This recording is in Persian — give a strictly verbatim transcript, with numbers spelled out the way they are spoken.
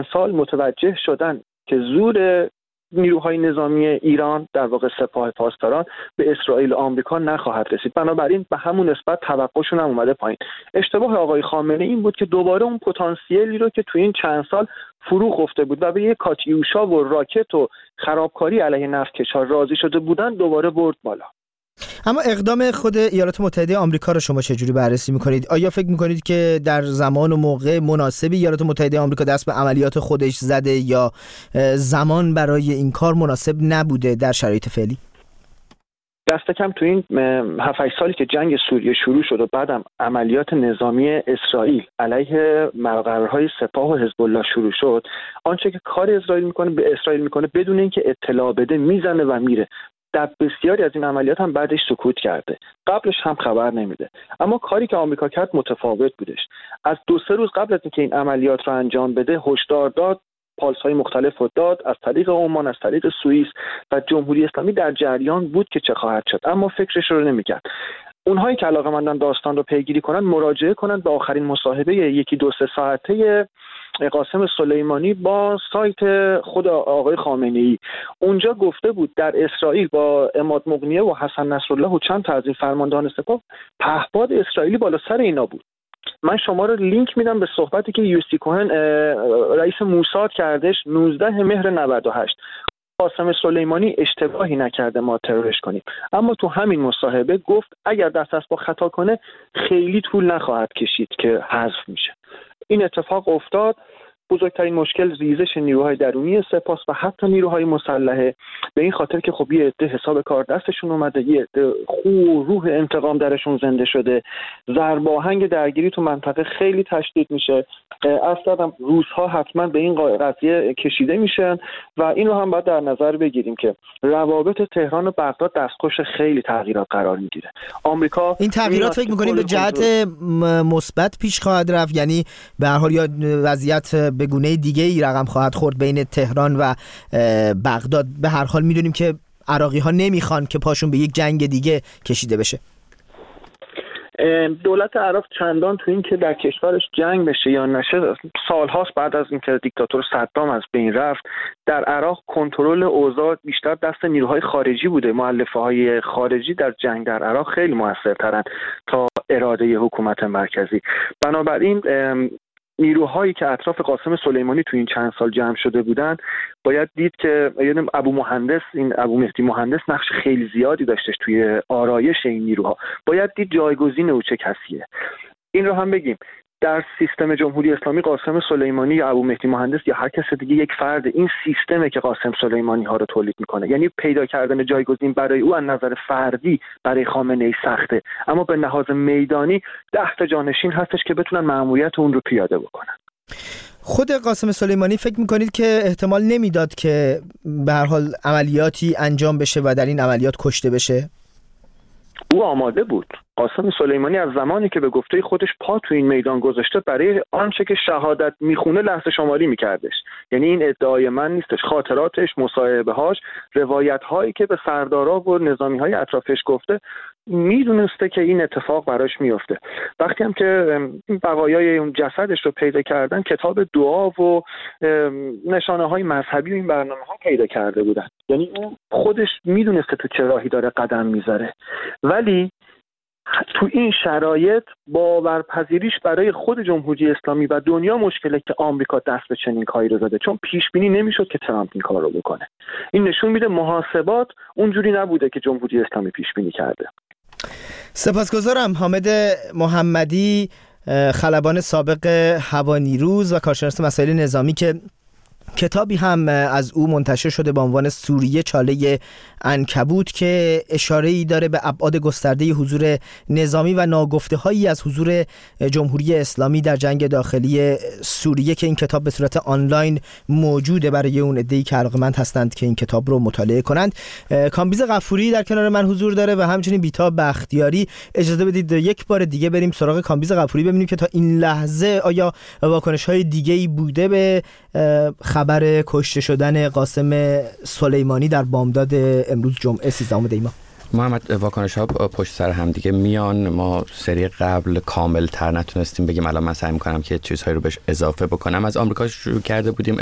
سال متوجه شدن که زور نیروهای نظامی ایران در واقع سپاه پاسداران به اسرائیل و آمریکا نخواهد رسید. بنابراین به همون نسبت توقعشون هم اومده پایین. اشتباه آقای خامنه‌ای این بود که دوباره اون پتانسیلی رو که تو این چند سال فرو خفته بود و به یک کاتیوشا و راکت و خرابکاری علیه نفتکش‌ها راضی شده بودن دوباره برد بالا. اما اقدام خود ایالات متحده آمریکا رو شما چجوری بررسی میکنید؟ آیا فکر میکنید که در زمان و موقع مناسبی ایالات متحده آمریکا دست به عملیات خودش زده یا زمان برای این کار مناسب نبوده در شرایط فعلی؟ دست کم تو این هفت هشت سالی که جنگ سوریه شروع شد و بعدم عملیات نظامی اسرائیل علیه مقرهای سپاه و حزب الله شروع شد، آنچه که کار اسرائیل میکنه به اسرائیل میکنه بدون اینکه اطلاع بده میزنه و میره. در بسیاری از این عملیات هم بعدش سکوت کرده، قبلش هم خبر نمیده. اما کاری که آمریکا کرد متفاوت بودش. از دو سه روز قبل از اینکه این عملیات رو انجام بده هشدار داد، پالس‌های مختلف رو داد، از طریق عمان، از طریق سوئیس و جمهوری اسلامی در جریان بود که چه خواهد شد، اما فکرش رو نمیکرد. اونهایی که علاقه‌مندن داستان رو پیگیری کنن مراجعه کنن به آخرین مصاحبه یکی دو سه ساعته قاسم سلیمانی با سایت خود آقای خامنه‌ای. اونجا گفته بود در اسرائیل با عماد مغنیه و حسن نصرالله و چند تا از این فرماندهان سپاه پهپاد اسرائیلی بالا سر اینا بود. من شما رو لینک میدم به صحبتی که یوسی کوهن رئیس موساد کردش نوزده مهر نود و هشت. قاسم سلیمانی اشتباهی نکرده ما ترورش کنیم، اما تو همین مصاحبه گفت اگر دست از پا خطا کنه خیلی طول نخواهد کشید که حذف میشه. این اتفاق افتاد. بزرگترین مشکل ریزش نیروهای درونی سپاه و حتی نیروهای مسلحه، به این خاطر که خب یه عده حساب کار دستشون اومده، یه عده خو روح انتقام درشون زنده شده، ضرب آهنگ درگیری تو منطقه خیلی تشدید میشه. اصلا روزها حتما به این قضیه کشیده میشن و این رو هم باید در نظر بگیریم که روابط تهران و بغداد دستخوش خیلی تغییرات قرار میگیره. آمریکا این تغییرات فکر می‌کنید به جهت مثبت پیش خواهد رفت، یعنی به هر حال یا وضعیت به گونه دیگه ای رقم خواهد خورد بین تهران و بغداد؟ به هر حال میدونیم که عراقی ها نمیخوان که پاشون به یک جنگ دیگه کشیده بشه. دولت عراق چندان تو این که در کشورش جنگ بشه یا نشه، سالهاست بعد از اینکه دیکتاتور صدام از بین رفت در عراق کنترل اوضاع بیشتر دست نیروهای خارجی بوده. مؤلفه‌های خارجی در جنگ در عراق خیلی موثرترن تا اراده حکومت مرکزی. بنابراین نیروهایی که اطراف قاسم سلیمانی تو این چند سال جمع شده بودن باید دید که یعنی ابو مهندس این ابو مهدی مهندس نقش خیلی زیادی داشتش توی آرایش این نیروها. باید دید جایگزین او چه کسیه. این رو هم بگیم در سیستم جمهوری اسلامی قاسم سلیمانی یا ابو مهدی مهندس یا هر کس دیگه یک فرد این سیستمه که قاسم سلیمانی ها رو تولید میکنه. یعنی پیدا کردن جایگزین برای او از نظر فردی برای خامنه‌ای سخته، اما به لحاظ میدانی ده تا جانشین هستش که بتونن مأموریت اون رو پیاده بکنن. خود قاسم سلیمانی فکر میکنید که احتمال نمیداد که به هر حال عملیاتی انجام بشه و در این عملیات کشته بشه؟ او آماده بود. قاسم سلیمانی از زمانی که به گفته خودش پا تو این میدان گذاشته برای آنچه که شهادت میخونه لحظه شماری میکردش. یعنی این ادعای من نیستش، خاطراتش، مصاحبه‌هاش، روایت‌هایی که به سردارا و نظامی‌های اطرافش گفته، میدونسته که این اتفاق براش میفته. وقتی هم که این بقایای اون جسدش رو پیدا کردن، کتاب دعا و نشانه‌های مذهبی و این برنامه‌ها پیدا کرده بودن. یعنی اون خودش میدونسته تو چه راهی داره قدم میذاره، ولی تو این شرایط باورپذیریش برای خود جمهوری اسلامی و دنیا مشکله که آمریکا دست به چنین کاری رو زده، چون پیش بینی نمیشد که ترامپ این کار رو بکنه. این نشون میده محاسبات اونجوری نبوده که جمهوری اسلامی پیش بینی کرده. سپاسگزارم. حامد محمدی، خلبان سابق هوانیروز و کارشناس مسائل نظامی، که کتابی هم از او منتشر شده با عنوان سوریه چاله عنکبوت که اشاره‌ای داره به ابعاد گسترده حضور نظامی و ناگفته‌هایی از حضور جمهوری اسلامی در جنگ داخلی سوریه، که این کتاب به صورت آنلاین موجوده برای اون عده‌ای که علاقه‌مند هستند که این کتاب رو مطالعه کنند. کامبیز غفوری در کنار من حضور داره و همچنین بیتاب بختیاری. اجازه بدید یک بار دیگه بریم سراغ کامبیز غفوری ببینیم که تا این لحظه آیا واکنش‌های دیگه‌ای بوده به خبر کشته شدن قاسم سلیمانی در بامداد امروز جمعه سیزدهم دی ماه. محمد، واکنش ها پشت سر هم دیگه میان. ما سری قبل کامل تر نتونستیم بگیم، الان من سعی میکنم که چیزهایی رو بهش اضافه بکنم. از آمریکا شروع کرده بودیم،